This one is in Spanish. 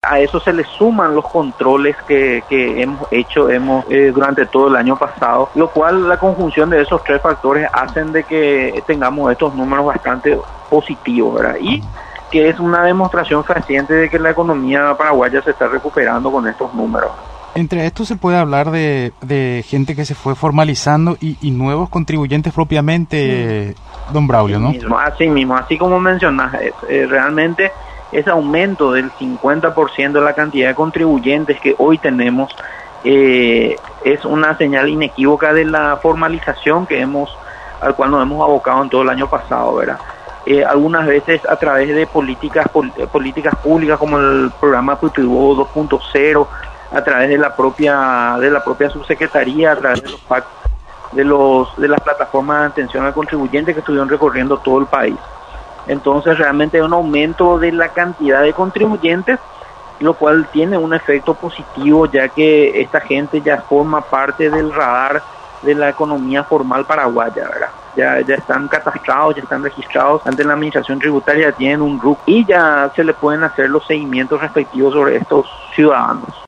a eso se le suman los controles que hemos hecho durante todo el año pasado, lo cual la conjunción de esos tres factores hacen de que tengamos estos números bastante positivos, ¿verdad? Y que es una demostración fehaciente de que la economía paraguaya se está recuperando con estos números. Entre esto se puede hablar de gente que se fue formalizando y nuevos contribuyentes propiamente, don Braulio, ¿no? Así mismo, así como mencionas, realmente ese aumento del 50% de la cantidad de contribuyentes que hoy tenemos es una señal inequívoca de la formalización al cual nos hemos abocado en todo el año pasado, ¿verdad? Algunas veces a través de políticas públicas como el programa PTU 2.0, a través de la propia subsecretaría, a través de los PAC, de las plataformas de atención al contribuyente que estuvieron recorriendo todo el país. Entonces realmente hay un aumento de la cantidad de contribuyentes, lo cual tiene un efecto positivo, ya que esta gente ya forma parte del radar de la economía formal paraguaya, ¿verdad? Ya están catastrados, ya están registrados ante la administración tributaria, tienen un RUC y ya se le pueden hacer los seguimientos respectivos sobre estos ciudadanos.